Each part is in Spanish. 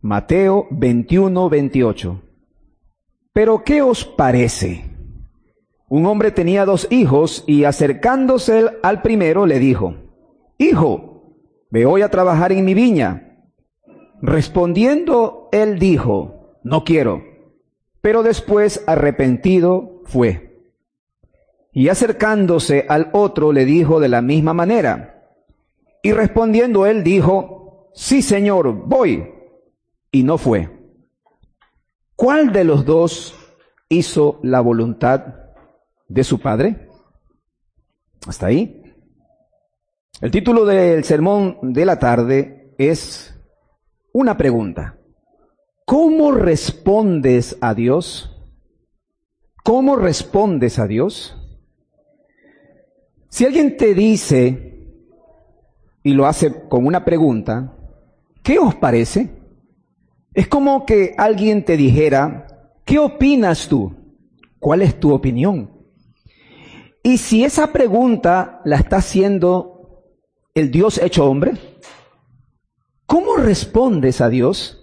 Mateo 21:28. Pero ¿qué os parece? Un hombre tenía 2 hijos y acercándose al primero le dijo: Hijo, ve hoy a trabajar en mi viña. Respondiendo él dijo: No quiero. Pero después arrepentido fue. Y acercándose al otro le dijo de la misma manera. Y respondiendo él dijo: Sí, Señor, voy. Y no fue. ¿Cuál de los 2 hizo la voluntad de su padre? Hasta ahí. El título del sermón de la tarde es una pregunta. ¿Cómo respondes a Dios? ¿Cómo respondes a Dios? Si alguien te dice, y lo hace con una pregunta, ¿qué os parece? Es como que alguien te dijera: ¿qué opinas tú? ¿Cuál es tu opinión? Y si esa pregunta la está haciendo el Dios hecho hombre, ¿cómo respondes a Dios?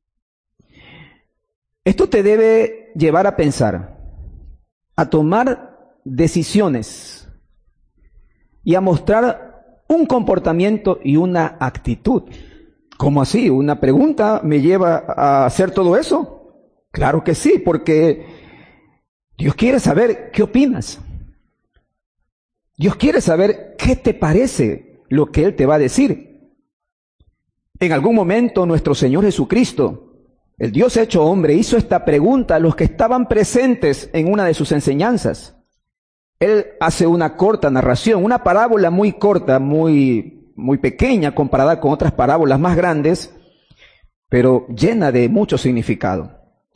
Esto te debe llevar a pensar, a tomar decisiones y a mostrar un comportamiento y una actitud. ¿Cómo así? ¿Una pregunta me lleva a hacer todo eso? Claro que sí, porque Dios quiere saber qué opinas. Dios quiere saber qué te parece lo que Él te va a decir. En algún momento nuestro Señor Jesucristo, el Dios hecho hombre, hizo esta pregunta a los que estaban presentes en una de sus enseñanzas. Él hace una corta narración, una parábola muy corta, muy pequeña comparada con otras parábolas más grandes, pero llena de mucho significado.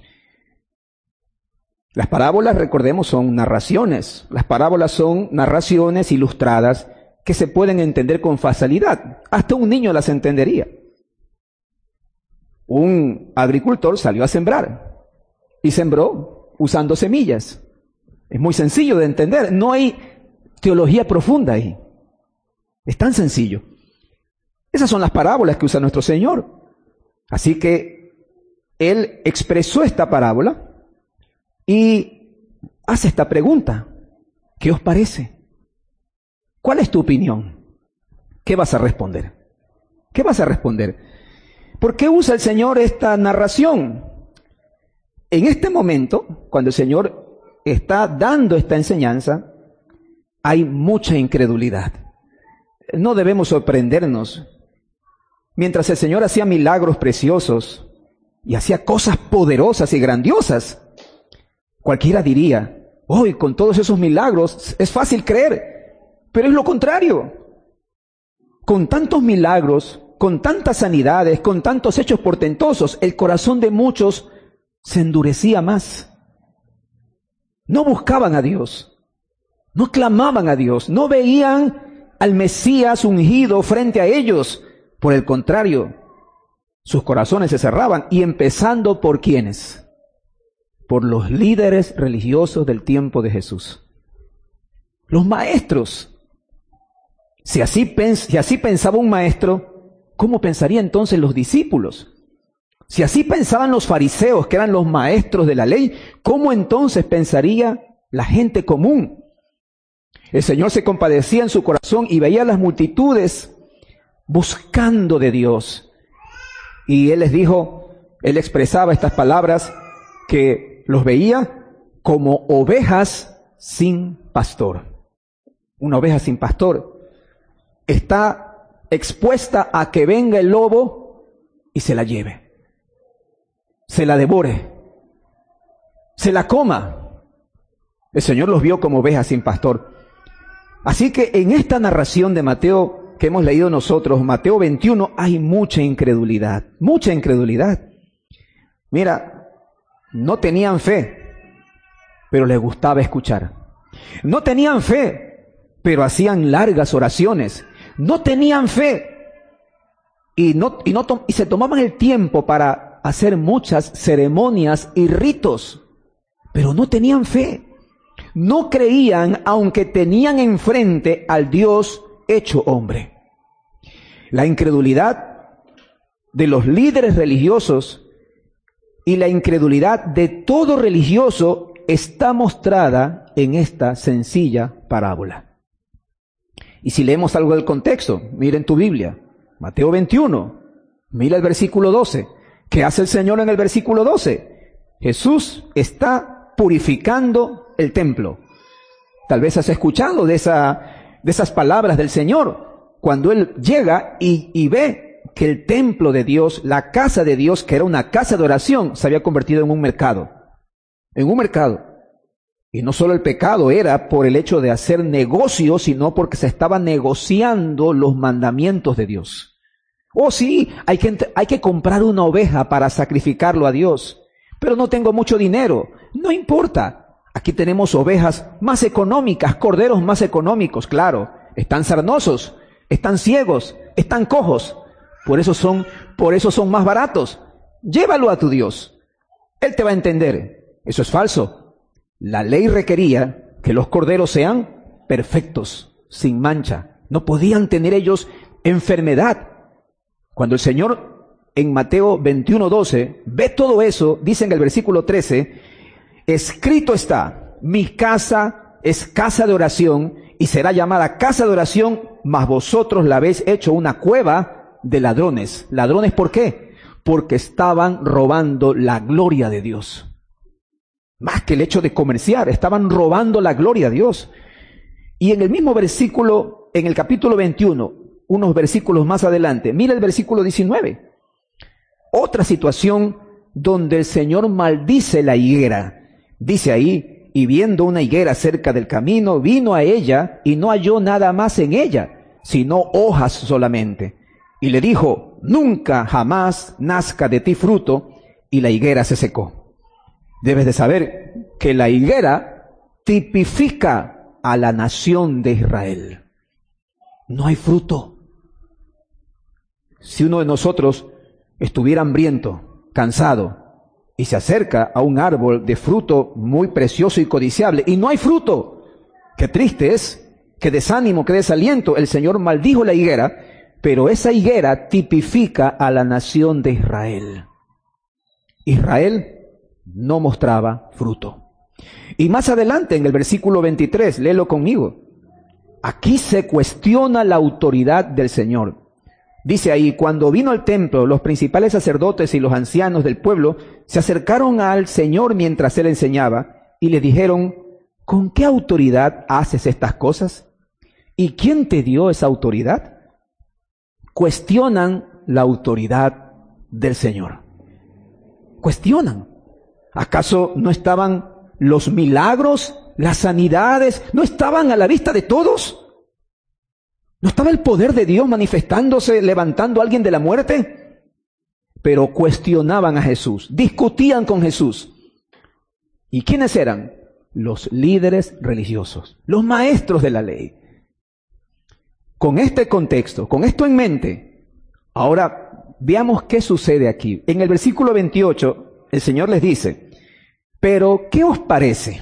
Las parábolas, recordemos, son narraciones. Las parábolas son narraciones ilustradas que se pueden entender con facilidad. Hasta un niño las entendería. Un agricultor salió a sembrar y sembró usando semillas. Es muy sencillo de entender. No hay teología profunda ahí. Es tan sencillo. Esas son las parábolas que usa nuestro Señor. Así que Él expresó esta parábola y hace esta pregunta: ¿qué os parece? ¿Cuál es tu opinión? ¿Qué vas a responder? ¿Qué vas a responder? ¿Por qué usa el Señor esta narración? En este momento, cuando el Señor está dando esta enseñanza, hay mucha incredulidad. No debemos sorprendernos. Mientras el Señor hacía milagros preciosos y hacía cosas poderosas y grandiosas, cualquiera diría: hoy con todos esos milagros es fácil creer, pero es lo contrario. Con tantos milagros, con tantas sanidades, con tantos hechos portentosos, el corazón de muchos se endurecía más. No buscaban a Dios, no clamaban a Dios, no veían al Mesías ungido frente a ellos. Por el contrario, sus corazones se cerraban, y empezando por ¿quiénes? Por los líderes religiosos del tiempo de Jesús. Los maestros. Si así pensaba un maestro, ¿cómo pensaría entonces los discípulos? Si así pensaban los fariseos, que eran los maestros de la ley, ¿cómo entonces pensaría la gente común? El Señor se compadecía en su corazón y veía a las multitudes buscando de Dios. Y Él les dijo, Él expresaba estas palabras, que los veía como ovejas sin pastor. Una oveja sin pastor está expuesta a que venga el lobo y se la lleve, se la devore, se la coma. El Señor los vio como ovejas sin pastor. Así que en esta narración de Mateo que hemos leído nosotros, Mateo 21, hay mucha incredulidad, mucha incredulidad. Mira, no tenían fe, pero les gustaba escuchar. No tenían fe, pero hacían largas oraciones. No tenían fe y se tomaban el tiempo para hacer muchas ceremonias y ritos, pero no tenían fe. No creían, aunque tenían enfrente al Dios hecho hombre. La incredulidad de los líderes religiosos y la incredulidad de todo religioso está mostrada en esta sencilla parábola. Y si leemos algo del contexto, mira en tu Biblia, Mateo 21, mira el versículo 12. ¿Qué hace el Señor en el versículo 12? Jesús está purificando el templo. Tal vez has escuchado de esas palabras del Señor, cuando Él llega y ve que el templo de Dios, la casa de Dios, que era una casa de oración, se había convertido en un mercado. En un mercado. Y no solo el pecado era por el hecho de hacer negocio, sino porque se estaba negociando los mandamientos de Dios. Oh sí, hay que comprar una oveja para sacrificarlo a Dios, pero no tengo mucho dinero. No importa, aquí tenemos ovejas más económicas, corderos más económicos, claro. Están sarnosos, están ciegos, están cojos, por eso son más baratos. Llévalo a tu Dios, Él te va a entender. Eso es falso. La ley requería que los corderos sean perfectos, sin mancha. No podían tener ellos enfermedad. Cuando el Señor en Mateo 21:12 ve todo eso, dice en el versículo 13, escrito está, mi casa es casa de oración y será llamada casa de oración, mas vosotros la habéis hecho una cueva de ladrones. ¿Ladrones por qué? Porque estaban robando la gloria de Dios. Más que el hecho de comerciar, estaban robando la gloria a Dios. Y en el mismo versículo, en el capítulo 21, unos versículos más adelante, mira el versículo 19. Otra situación donde el Señor maldice la higuera. Dice ahí, y viendo una higuera cerca del camino, vino a ella y no halló nada más en ella, sino hojas solamente. Y le dijo, nunca jamás nazca de ti fruto, y la higuera se secó. Debes de saber que la higuera tipifica a la nación de Israel. No hay fruto. Si uno de nosotros estuviera hambriento, cansado, y se acerca a un árbol de fruto muy precioso y codiciable, y no hay fruto, qué triste es, qué desánimo, qué desaliento. El Señor maldijo la higuera, pero esa higuera tipifica a la nación de Israel. Israel no mostraba fruto. Y más adelante, en el versículo 23, léelo conmigo. Aquí se cuestiona la autoridad del Señor. Dice ahí, cuando vino al templo, los principales sacerdotes y los ancianos del pueblo se acercaron al Señor mientras Él enseñaba y le dijeron, ¿con qué autoridad haces estas cosas? ¿Y quién te dio esa autoridad? Cuestionan la autoridad del Señor. Cuestionan. ¿Acaso no estaban los milagros, las sanidades, no estaban a la vista de todos? ¿No estaba el poder de Dios manifestándose, levantando a alguien de la muerte? Pero cuestionaban a Jesús, discutían con Jesús. ¿Y quiénes eran? Los líderes religiosos, los maestros de la ley. Con este contexto, con esto en mente, ahora veamos qué sucede aquí. En el versículo 28, el Señor les dice, pero ¿qué os parece?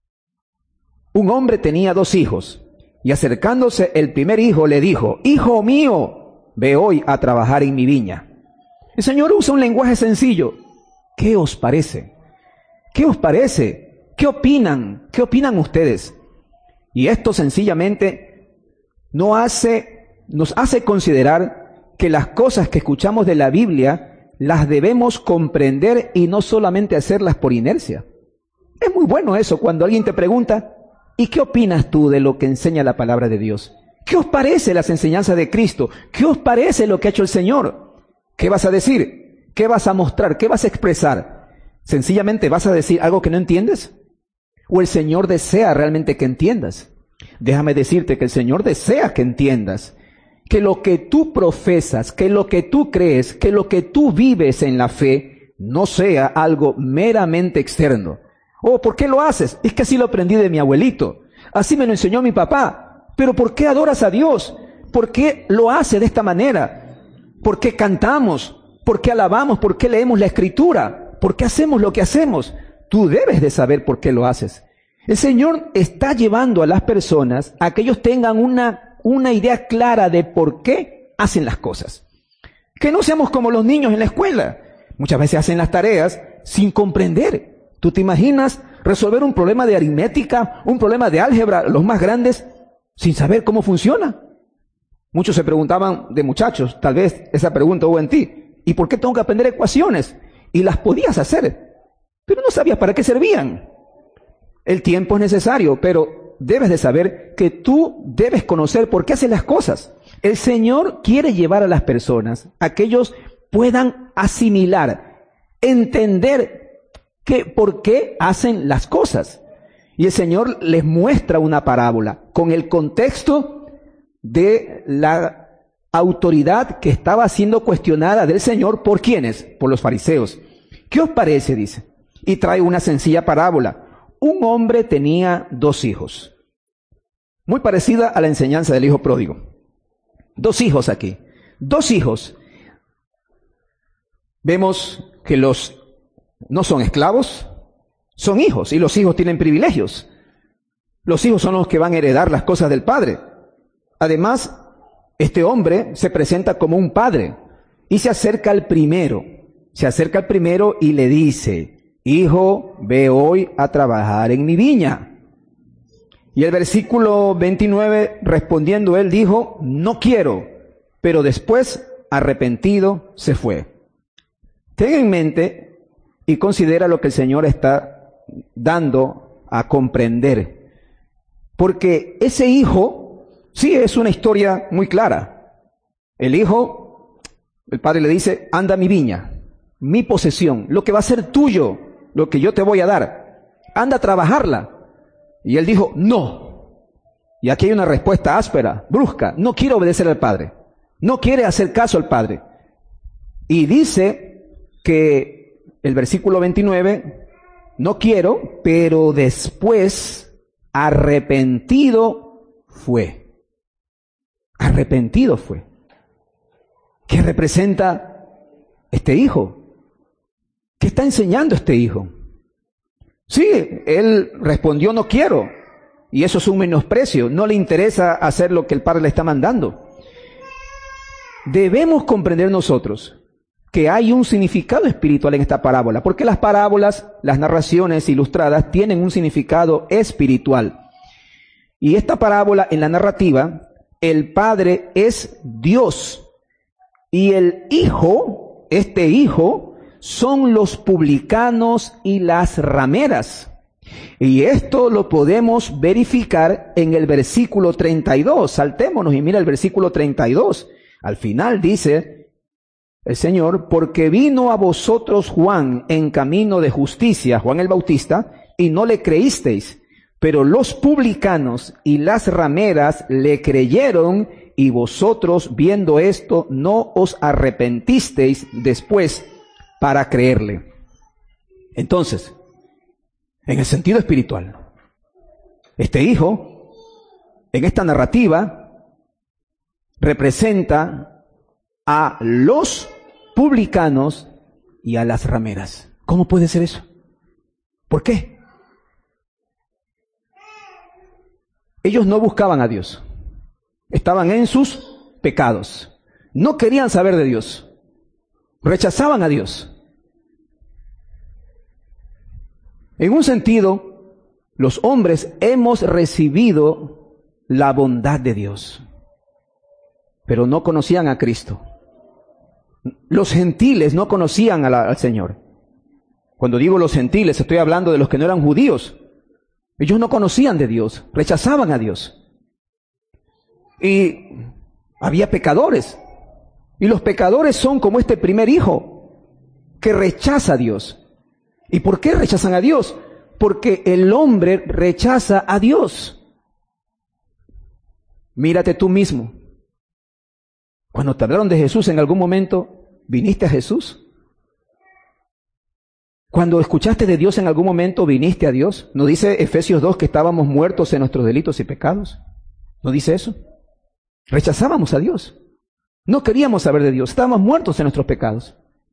Un hombre tenía 2 hijos. Y acercándose el primer hijo le dijo, hijo mío, ve hoy a trabajar en mi viña. El Señor usa un lenguaje sencillo. ¿Qué os parece? ¿Qué os parece? ¿Qué opinan? ¿Qué opinan ustedes? Y esto sencillamente nos hace considerar que las cosas que escuchamos de la Biblia las debemos comprender y no solamente hacerlas por inercia. Es muy bueno eso cuando alguien te pregunta, ¿y qué opinas tú de lo que enseña la palabra de Dios? ¿Qué os parece las enseñanzas de Cristo? ¿Qué os parece lo que ha hecho el Señor? ¿Qué vas a decir? ¿Qué vas a mostrar? ¿Qué vas a expresar? ¿Sencillamente vas a decir algo que no entiendes? ¿O el Señor desea realmente que entiendas? Déjame decirte que el Señor desea que entiendas que lo que tú profesas, que lo que tú crees, que lo que tú vives en la fe no sea algo meramente externo. Oh, ¿por qué lo haces? Es que así lo aprendí de mi abuelito. Así me lo enseñó mi papá. Pero ¿por qué adoras a Dios? ¿Por qué lo hace de esta manera? ¿Por qué cantamos? ¿Por qué alabamos? ¿Por qué leemos la Escritura? ¿Por qué hacemos lo que hacemos? Tú debes de saber por qué lo haces. El Señor está llevando a las personas a que ellos tengan una idea clara de por qué hacen las cosas. Que no seamos como los niños en la escuela. Muchas veces hacen las tareas sin comprender. ¿Tú te imaginas resolver un problema de aritmética, un problema de álgebra, los más grandes, sin saber cómo funciona? Muchos se preguntaban de muchachos, tal vez esa pregunta hubo en ti. ¿Y por qué tengo que aprender ecuaciones? Y las podías hacer, pero no sabías para qué servían. El tiempo es necesario, pero debes de saber que tú debes conocer por qué haces las cosas. El Señor quiere llevar a las personas a que ellos puedan asimilar, entender por qué hacen las cosas. Y el Señor les muestra una parábola con el contexto de la autoridad que estaba siendo cuestionada del Señor. ¿Por quiénes? Por los fariseos. ¿Qué os parece? Dice. Y trae una sencilla parábola. Un hombre tenía 2 hijos. Muy parecida a la enseñanza del hijo pródigo. 2 hijos aquí. 2 hijos. Vemos que no son esclavos, son hijos, y los hijos tienen privilegios. Los hijos son los que van a heredar las cosas del padre. Además, este hombre se presenta como un padre y se acerca al primero. Se acerca al primero y le dice: hijo, ve hoy a trabajar en mi viña. Y el versículo 29, respondiendo él, dijo: no quiero. Pero después, arrepentido, se fue. Ten en mente y considera lo que el Señor está dando a comprender. Porque ese hijo, sí, es una historia muy clara. El hijo, el padre le dice: anda a mi viña, mi posesión, lo que va a ser tuyo, lo que yo te voy a dar. Anda a trabajarla. Y él dijo: no. Y aquí hay una respuesta áspera, brusca. No quiere obedecer al padre. No quiere hacer caso al padre. Y dice que el versículo 29, no quiero, pero después arrepentido fue. Arrepentido fue. ¿Qué representa este hijo? ¿Qué está enseñando este hijo? Sí, él respondió: no quiero. Y eso es un menosprecio. No le interesa hacer lo que el padre le está mandando. Debemos comprender nosotros que hay un significado espiritual en esta parábola, porque las parábolas, las narraciones ilustradas, tienen un significado espiritual. Y esta parábola, en la narrativa, el padre es Dios, y el hijo, este hijo, son los publicanos y las rameras. Y esto lo podemos verificar en el versículo 32. Saltémonos y mira el versículo 32. Al final dice el Señor: porque vino a vosotros Juan en camino de justicia, Juan el Bautista, y no le creísteis, pero los publicanos y las rameras le creyeron, y vosotros, viendo esto, no os arrepentisteis después para creerle. Entonces, en el sentido espiritual, este hijo, en esta narrativa, representa a los publicanos y a las rameras. ¿Cómo puede ser eso? ¿Por qué? Ellos no buscaban a Dios. Estaban en sus pecados. No querían saber de Dios. Rechazaban a Dios. En un sentido, los hombres hemos recibido la bondad de Dios, pero no conocían a Cristo. Los gentiles no conocían al Señor. Cuando digo los gentiles, estoy hablando de los que no eran judíos. Ellos no conocían de Dios, rechazaban a Dios. Y había pecadores. Y los pecadores son como este primer hijo, que rechaza a Dios. ¿Y por qué rechazan a Dios? Porque el hombre rechaza a Dios. Mírate tú mismo. Cuando te hablaron de Jesús en algún momento, ¿viniste a Jesús? Cuando escuchaste de Dios en algún momento, ¿viniste a Dios? ¿No dice Efesios 2 que estábamos muertos en nuestros delitos y pecados? ¿No dice eso? Rechazábamos a Dios. No queríamos saber de Dios. Estábamos muertos en nuestros pecados.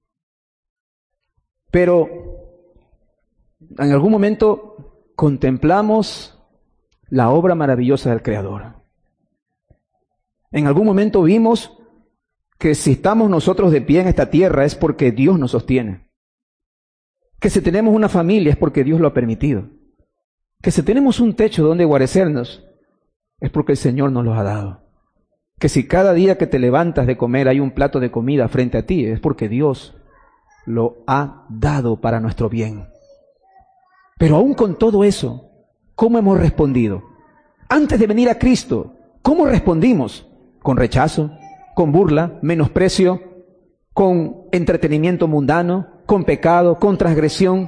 Pero en algún momento contemplamos la obra maravillosa del Creador. En algún momento vimos que si estamos nosotros de pie en esta tierra es porque Dios nos sostiene. Que si tenemos una familia es porque Dios lo ha permitido. Que si tenemos un techo donde guarecernos es porque el Señor nos lo ha dado. Que si cada día que te levantas de comer hay un plato de comida frente a ti es porque Dios lo ha dado para nuestro bien. Pero aún con todo eso, ¿cómo hemos respondido? Antes de venir a Cristo, ¿cómo respondimos? ¿Con rechazo? ¿Con burla? ¿Menosprecio? ¿Con entretenimiento mundano? ¿Con pecado? ¿Con transgresión?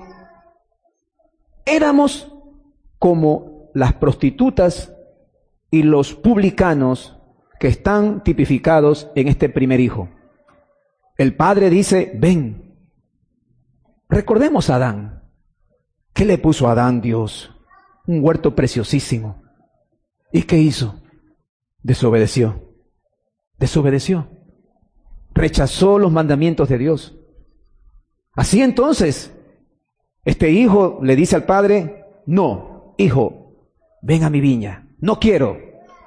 Éramos como las prostitutas y los publicanos que están tipificados en este primer hijo. El padre dice, ven. Recordemos a Adán. ¿Qué le puso a Adán Dios? Un huerto preciosísimo. ¿Y qué hizo? Desobedeció. Desobedeció. Rechazó los mandamientos de Dios. Así entonces, este hijo le dice al padre, no, hijo, ven a mi viña. No quiero.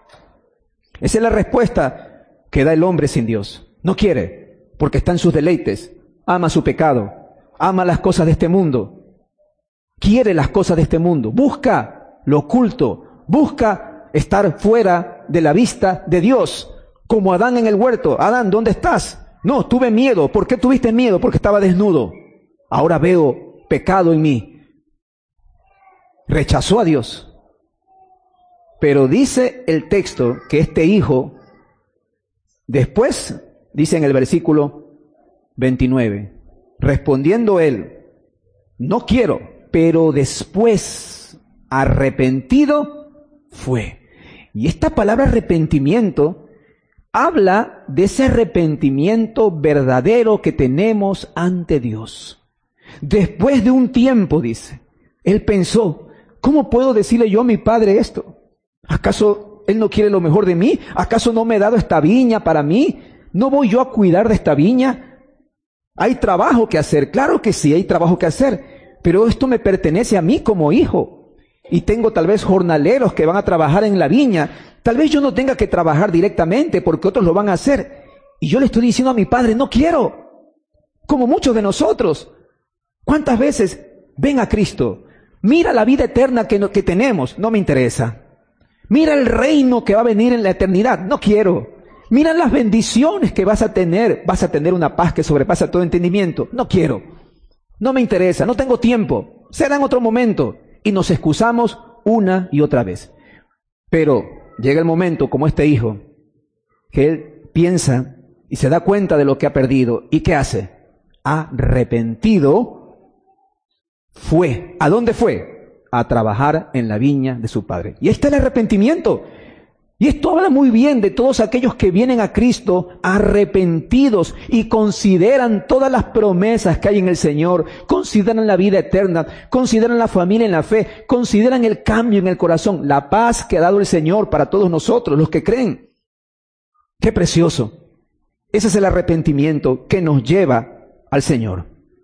Esa es la respuesta que da el hombre sin Dios. No quiere, porque está en sus deleites. Ama su pecado. Ama las cosas de este mundo. Quiere las cosas de este mundo. Busca lo oculto. Busca estar fuera de la vista de Dios. Como Adán en el huerto. Adán, ¿dónde estás? No, tuve miedo. ¿Por qué tuviste miedo? Porque estaba desnudo. Ahora veo pecado en mí. Rechazó a Dios. Pero dice el texto que este hijo, después, dice en el versículo 29, respondiendo él, no quiero, pero después, arrepentido, fue. Y esta palabra arrepentimiento habla de ese arrepentimiento verdadero que tenemos ante Dios. Después de un tiempo, dice, él pensó, ¿cómo puedo decirle yo a mi padre esto? ¿Acaso él no quiere lo mejor de mí? ¿Acaso no me ha dado esta viña para mí? ¿No voy yo a cuidar de esta viña? Hay trabajo que hacer, claro que sí, hay trabajo que hacer, pero esto me pertenece a mí como hijo. Y tengo tal vez jornaleros que van a trabajar en la viña. Tal vez yo no tenga que trabajar directamente porque otros lo van a hacer. Y yo le estoy diciendo a mi padre, no quiero. Como muchos de nosotros. ¿Cuántas veces ven a Cristo? Mira la vida eterna que tenemos, no me interesa. Mira el reino que va a venir en la eternidad, no quiero. Mira las bendiciones que vas a tener una paz que sobrepasa todo entendimiento, no quiero. No me interesa, no tengo tiempo, será en otro momento. Y nos excusamos una y otra vez. Pero llega el momento, como este hijo, que él piensa y se da cuenta de lo que ha perdido. ¿Y qué hace? Arrepentido fue. ¿A dónde fue? A trabajar en la viña de su padre. Y este es el arrepentimiento. Y esto habla muy bien de todos aquellos que vienen a Cristo arrepentidos y consideran todas las promesas que hay en el Señor, consideran la vida eterna, consideran la familia en la fe, consideran el cambio en el corazón, la paz que ha dado el Señor para todos nosotros, los que creen. ¡Qué precioso! Ese es el arrepentimiento que nos lleva al Señor.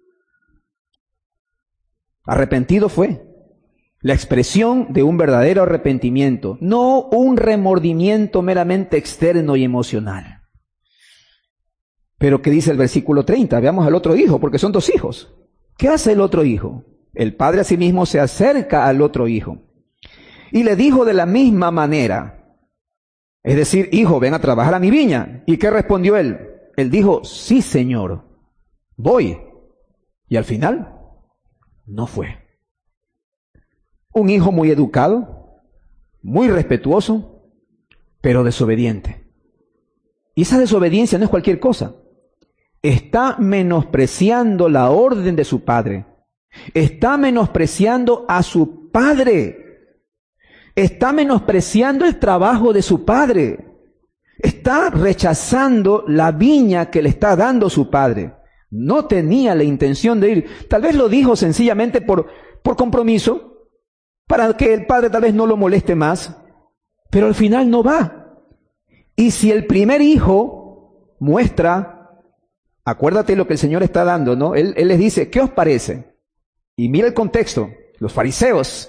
Arrepentido fue. La expresión de un verdadero arrepentimiento, no un remordimiento meramente externo y emocional. Pero ¿qué dice el versículo 30? Veamos al otro hijo, porque son dos hijos. ¿Qué hace el otro hijo? El padre asimismo se acerca al otro hijo y le dijo de la misma manera, es decir, hijo, ven a trabajar a mi viña. ¿Y qué respondió él? Él dijo, sí, Señor, voy. Y al final, no fue. Un hijo muy educado, muy respetuoso, pero desobediente. Y esa desobediencia no es cualquier cosa. Está menospreciando la orden de su padre. Está menospreciando a su padre. Está menospreciando el trabajo de su padre. Está rechazando la viña que le está dando su padre. No tenía la intención de ir. Tal vez lo dijo sencillamente por compromiso, para que el padre tal vez no lo moleste más, pero al final no va. Y si el primer hijo muestra, acuérdate lo que el Señor está dando, ¿no? Él les dice, ¿qué os parece? Y mira el contexto, los fariseos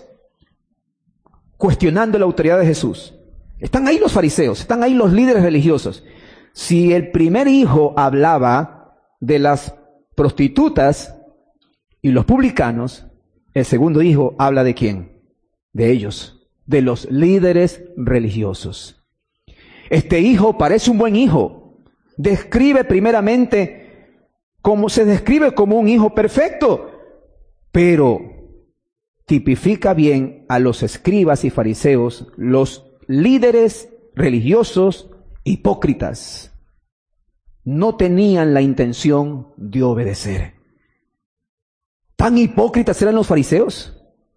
cuestionando la autoridad de Jesús. Están ahí los fariseos, están ahí los líderes religiosos. Si el primer hijo hablaba de las prostitutas y los publicanos, el segundo hijo habla ¿de quién? De ellos, de los líderes religiosos. Este hijo parece un buen hijo. Describe primeramente como se describe como un hijo perfecto, pero tipifica bien a los escribas y fariseos, los líderes religiosos hipócritas. No tenían la intención de obedecer. ¿Tan hipócritas eran los fariseos?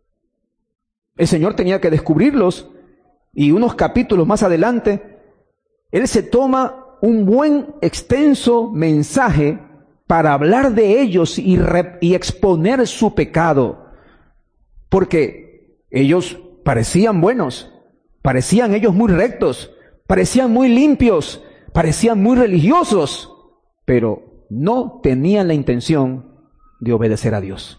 El Señor tenía que descubrirlos, y unos capítulos más adelante, Él se toma un buen extenso mensaje para hablar de ellos y exponer su pecado. Porque ellos parecían buenos, parecían ellos muy rectos, parecían muy limpios, parecían muy religiosos, pero no tenían la intención de obedecer a Dios.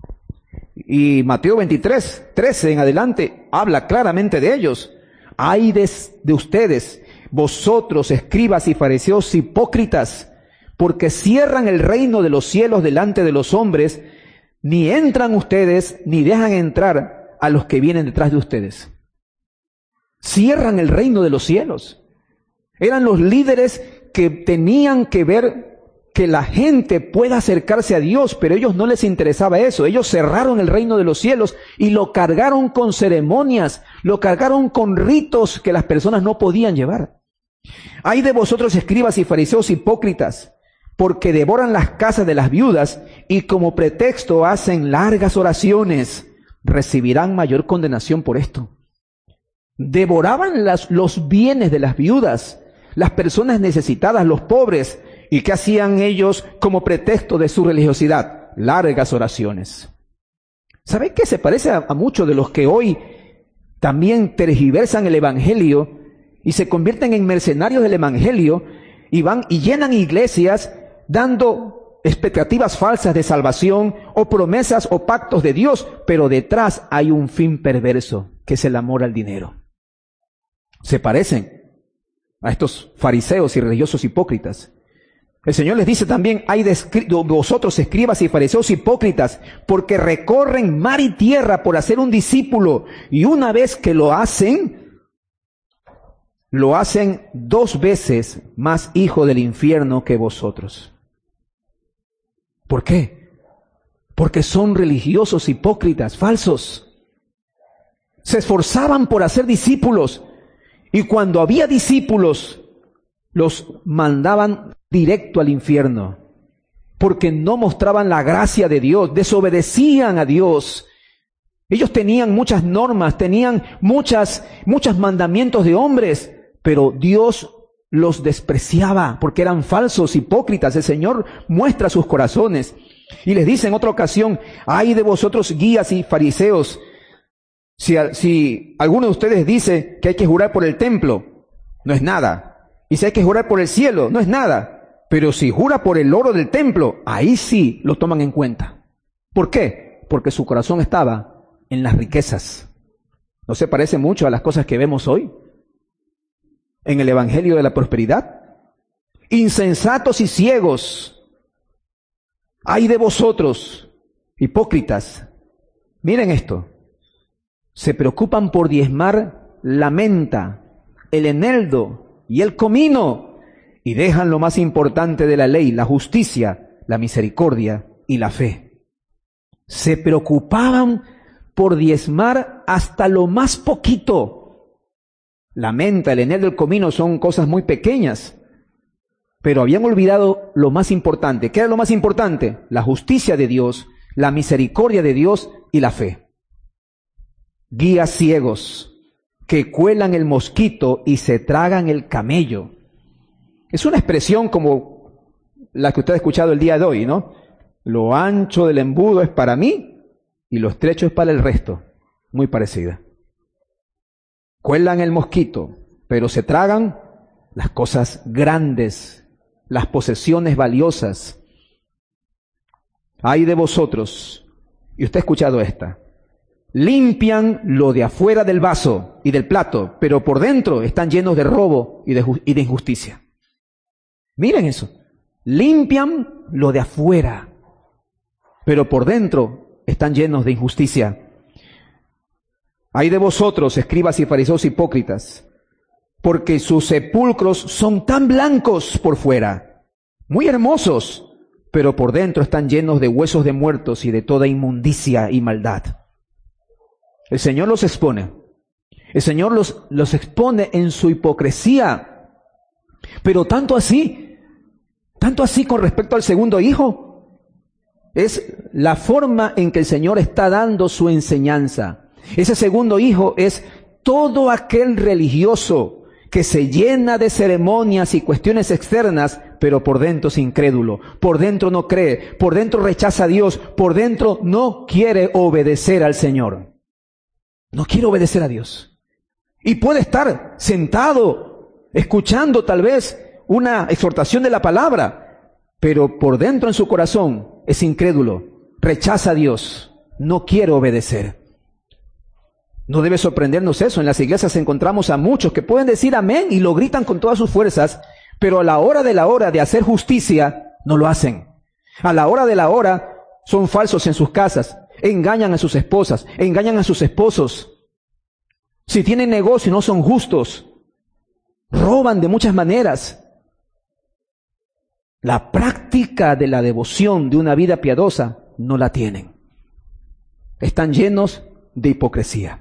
Y Mateo 23, 13 en adelante, habla claramente de ellos. Ay de ustedes, vosotros, escribas y fariseos hipócritas, porque cierran el reino de los cielos delante de los hombres, ni entran ustedes, ni dejan entrar a los que vienen detrás de ustedes. Cierran el reino de los cielos. Eran los líderes que tenían que ver que la gente pueda acercarse a Dios, pero a ellos no les interesaba eso. Ellos cerraron el reino de los cielos y lo cargaron con ceremonias, lo cargaron con ritos que las personas no podían llevar. Ay de vosotros, escribas y fariseos hipócritas, porque devoran las casas de las viudas y como pretexto hacen largas oraciones. Recibirán mayor condenación por esto. Devoraban los bienes de las viudas, las personas necesitadas, los pobres. ¿Y qué hacían ellos como pretexto de su religiosidad? Largas oraciones. ¿Saben qué? Se parece a muchos de los que hoy también tergiversan el evangelio y se convierten en mercenarios del evangelio y van y llenan iglesias dando expectativas falsas de salvación o promesas o pactos de Dios, pero detrás hay un fin perverso, que es el amor al dinero. Se parecen a estos fariseos y religiosos hipócritas. El Señor les dice también, ay de vosotros, escribas y fariseos hipócritas, porque recorren mar y tierra por hacer un discípulo, y una vez que lo hacen 2 veces más hijo del infierno que vosotros. ¿Por qué? Porque son religiosos hipócritas, falsos. Se esforzaban por hacer discípulos, y cuando había discípulos, los mandaban directo al infierno, porque no mostraban la gracia de Dios, desobedecían a Dios. Ellos tenían muchas normas, tenían muchos mandamientos de hombres, pero Dios los despreciaba porque eran falsos, hipócritas. El Señor muestra sus corazones y les dice en otra ocasión, ay de vosotros, guías y fariseos, si alguno de ustedes dice que hay que jurar por el templo, no es nada. Y si hay que jurar por el cielo, no es nada. Pero si jura por el oro del templo, ahí sí lo toman en cuenta. ¿Por qué? Porque su corazón estaba en las riquezas. ¿No se parece mucho a las cosas que vemos hoy en el evangelio de la prosperidad? Insensatos y ciegos, ay de vosotros, hipócritas. Miren esto. Se preocupan por diezmar la menta, el eneldo y el comino, y dejan lo más importante de la ley, la justicia, la misericordia y la fe. Se preocupaban por diezmar hasta lo más poquito. La menta, el eneldo, el comino son cosas muy pequeñas, pero habían olvidado lo más importante. ¿Qué era lo más importante? La justicia de Dios, la misericordia de Dios y la fe. Guías ciegos que cuelan el mosquito y se tragan el camello. Es una expresión como la que usted ha escuchado el día de hoy, ¿no? Lo ancho del embudo es para mí y lo estrecho es para el resto. Muy parecida. Cuelan el mosquito, pero se tragan las cosas grandes, las posesiones valiosas. Ay de vosotros, y usted ha escuchado esta, limpian lo de afuera del vaso y del plato, pero por dentro están llenos de robo y de injusticia. Miren eso. Limpian lo de afuera, pero por dentro están llenos de injusticia. Ay de vosotros, escribas y fariseos hipócritas, porque sus sepulcros son tan blancos por fuera, muy hermosos, pero por dentro están llenos de huesos de muertos y de toda inmundicia y maldad. El Señor los expone. El Señor los expone en su hipocresía. Pero tanto así con respecto al segundo hijo, es la forma en que el Señor está dando su enseñanza. Ese segundo hijo es todo aquel religioso que se llena de ceremonias y cuestiones externas, pero por dentro es incrédulo, por dentro no cree, por dentro rechaza a Dios, por dentro no quiere obedecer al Señor. No quiere obedecer a Dios. Y puede estar sentado, escuchando tal vez una exhortación de la palabra, pero por dentro en su corazón es incrédulo, rechaza a Dios, no quiere obedecer. No debe sorprendernos eso. En las iglesias encontramos a muchos que pueden decir amén y lo gritan con todas sus fuerzas, pero a la hora de hacer justicia, no lo hacen. A la hora son falsos en sus casas, engañan a sus esposas, engañan a sus esposos. Si tienen negocio no son justos, roban de muchas maneras. La práctica de la devoción de una vida piadosa no la tienen. Están llenos de hipocresía.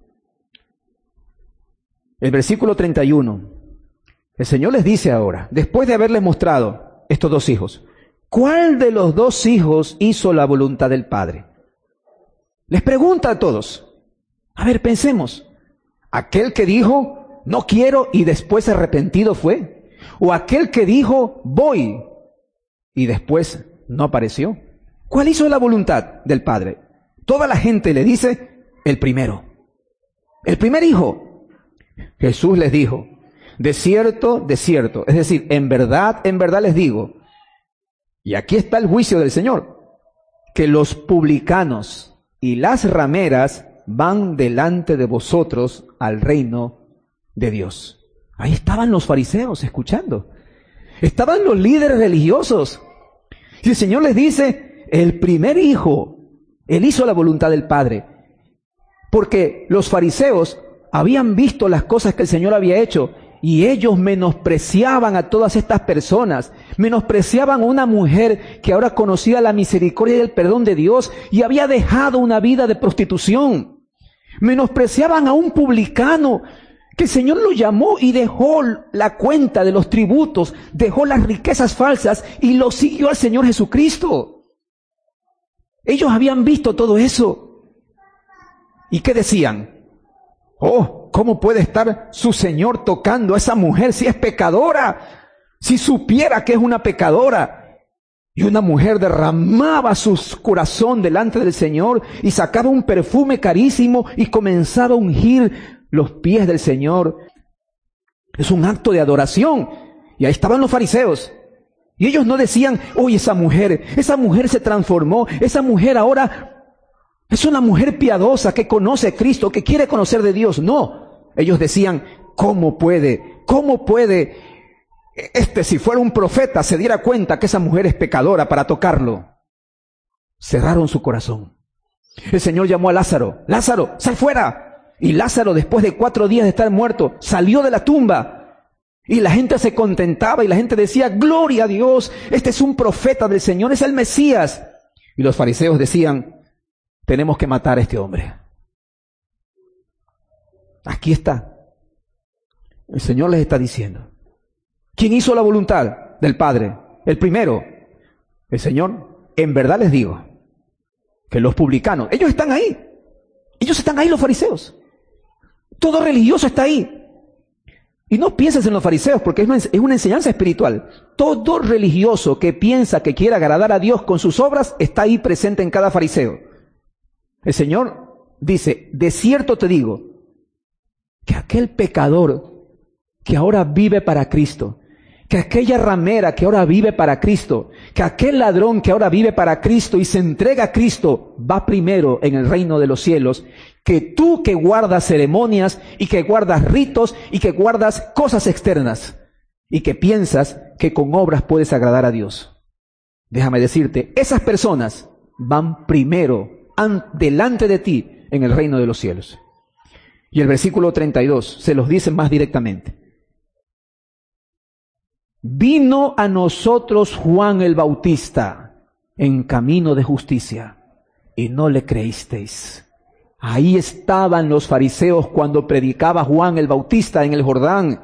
El versículo 31, el Señor les dice ahora, después de haberles mostrado estos dos hijos, ¿cuál de los dos hijos hizo la voluntad del Padre? Les pregunta a todos. A ver, pensemos. ¿Aquel que dijo, no quiero y después arrepentido fue? ¿O aquel que dijo, voy y después no apareció? ¿Cuál hizo la voluntad del Padre? Toda la gente le dice, el primero. El primer hijo. Jesús les dijo, de cierto, es decir, en verdad les digo, y aquí está el juicio del Señor, que los publicanos y las rameras van delante de vosotros al reino de Dios. Ahí estaban los fariseos escuchando, estaban los líderes religiosos, y el Señor les dice, el primer hijo, él hizo la voluntad del Padre, porque los fariseos habían visto las cosas que el Señor había hecho y ellos menospreciaban a todas estas personas, menospreciaban a una mujer que ahora conocía la misericordia y el perdón de Dios y había dejado una vida de prostitución. Menospreciaban a un publicano que el Señor lo llamó y dejó la cuenta de los tributos, dejó las riquezas falsas y lo siguió al Señor Jesucristo. Ellos habían visto todo eso. ¿Y qué decían? Oh, ¿cómo puede estar su Señor tocando a esa mujer si es pecadora? Si supiera que es una pecadora. Y una mujer derramaba su corazón delante del Señor y sacaba un perfume carísimo y comenzaba a ungir los pies del Señor. Es un acto de adoración. Y ahí estaban los fariseos. Y ellos no decían, oye, esa mujer se transformó, esa mujer ahora es una mujer piadosa que conoce a Cristo, que quiere conocer de Dios. No, ellos decían, ¿cómo puede, si fuera un profeta, se diera cuenta que esa mujer es pecadora para tocarlo? Cerraron su corazón. El Señor llamó a Lázaro, Lázaro, sal fuera. Y Lázaro, después de 4 días de estar muerto, salió de la tumba. Y la gente se contentaba y la gente decía, gloria a Dios, este es un profeta del Señor, es el Mesías. Y los fariseos decían, tenemos que matar a este hombre. Aquí está. El Señor les está diciendo. ¿Quién hizo la voluntad del Padre? El primero. El Señor, en verdad les digo, que los publicanos, ellos están ahí. Ellos están ahí, los fariseos. Todo religioso está ahí. Y no pienses en los fariseos, porque es una enseñanza espiritual. Todo religioso que piensa que quiere agradar a Dios con sus obras, está ahí presente en cada fariseo. El Señor dice, de cierto te digo, que aquel pecador que ahora vive para Cristo, que aquella ramera que ahora vive para Cristo, que aquel ladrón que ahora vive para Cristo y se entrega a Cristo, va primero en el reino de los cielos, que tú que guardas ceremonias y que guardas ritos y que guardas cosas externas. y que piensas que con obras puedes agradar a Dios. Déjame decirte, esas personas van primero delante de ti en el reino de los cielos. Y el versículo 32 se los dice más directamente. Vino a nosotros Juan el Bautista en camino de justicia y no le creísteis. Ahí estaban los fariseos cuando predicaba Juan el Bautista en el Jordán.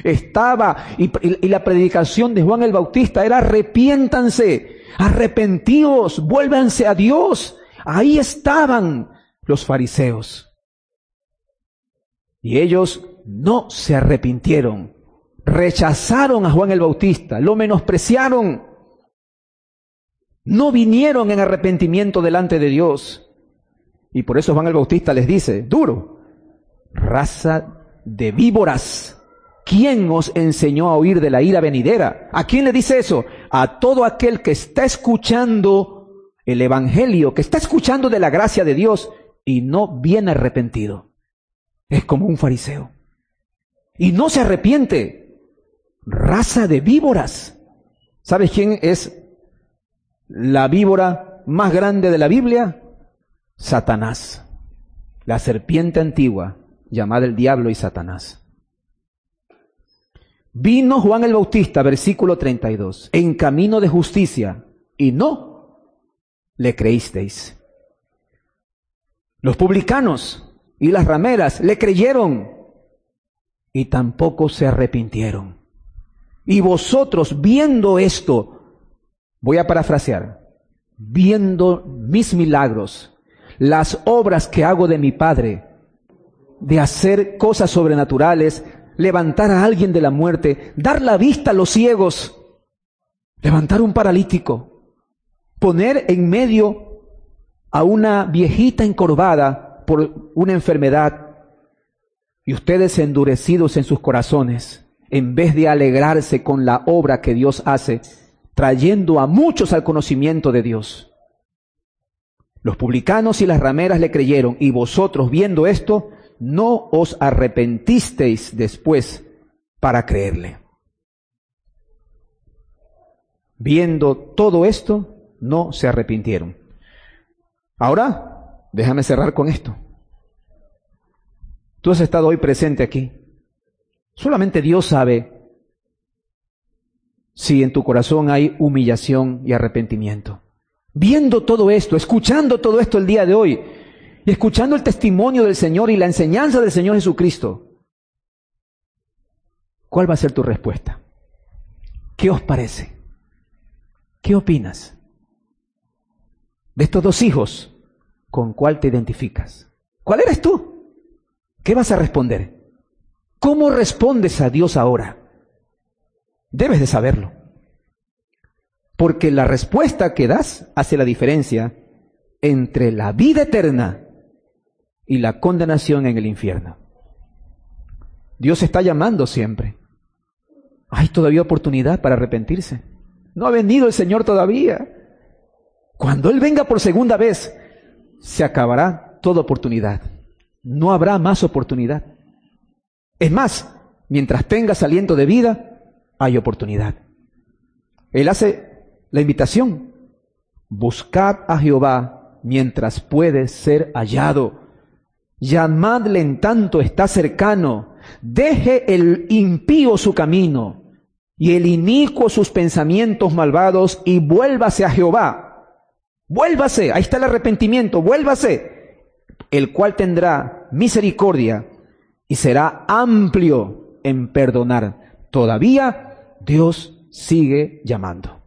Y la predicación de Juan el Bautista era: arrepiéntanse, arrepentíos, vuélvanse a Dios. Ahí estaban los fariseos. Y ellos no se arrepintieron. Rechazaron a Juan el Bautista, lo menospreciaron. No vinieron en arrepentimiento delante de Dios. Y por eso Juan el Bautista les dice, duro: raza de víboras, ¿quién os enseñó a huir de la ira venidera? ¿A quién le dice eso? A todo aquel que está escuchando el evangelio, que está escuchando de la gracia de Dios y no viene arrepentido. Es como un fariseo. Y no se arrepiente. Raza de víboras. ¿Sabes quién es la víbora más grande de la Biblia? Satanás. La serpiente antigua, llamada el diablo y Satanás. Vino Juan el Bautista, versículo 32, en camino de justicia, y no le creísteis. Los publicanos y las rameras le creyeron y tampoco se arrepintieron. Y vosotros, viendo esto, voy a parafrasear, viendo mis milagros, las obras que hago de mi Padre, de hacer cosas sobrenaturales, levantar a alguien de la muerte, dar la vista a los ciegos, levantar un paralítico, poner en medio a una viejita encorvada por una enfermedad, y ustedes endurecidos en sus corazones, en vez de alegrarse con la obra que Dios hace, trayendo a muchos al conocimiento de Dios. Los publicanos y las rameras le creyeron, y vosotros, viendo esto, no os arrepentisteis después para creerle. Viendo todo esto, no se arrepintieron. Ahora, déjame cerrar con esto. Tú has estado hoy presente aquí. Solamente Dios sabe si en tu corazón hay humillación y arrepentimiento. Viendo todo esto, escuchando todo esto el día de hoy, y escuchando el testimonio del Señor y la enseñanza del Señor Jesucristo, ¿cuál va a ser tu respuesta? ¿Qué os parece? ¿Qué opinas? De estos dos hijos, ¿con cuál te identificas? ¿Cuál eres tú? ¿Qué vas a responder? ¿Cómo respondes a Dios ahora? Debes de saberlo. Porque la respuesta que das hace la diferencia entre la vida eterna y la condenación en el infierno. Dios está llamando siempre. Hay todavía oportunidad para arrepentirse. No ha venido el Señor todavía. Cuando Él venga por segunda vez, se acabará toda oportunidad. No habrá más oportunidad. Es más, mientras tengas aliento de vida, hay oportunidad. Él hace la invitación: buscad a Jehová mientras puede ser hallado. Llamadle en tanto está cercano. Deje el impío su camino y el inicuo sus pensamientos malvados y vuélvase a Jehová. Vuélvase, ahí está el arrepentimiento, vuélvase, el cual tendrá misericordia y será amplio en perdonar. Todavía Dios sigue llamando.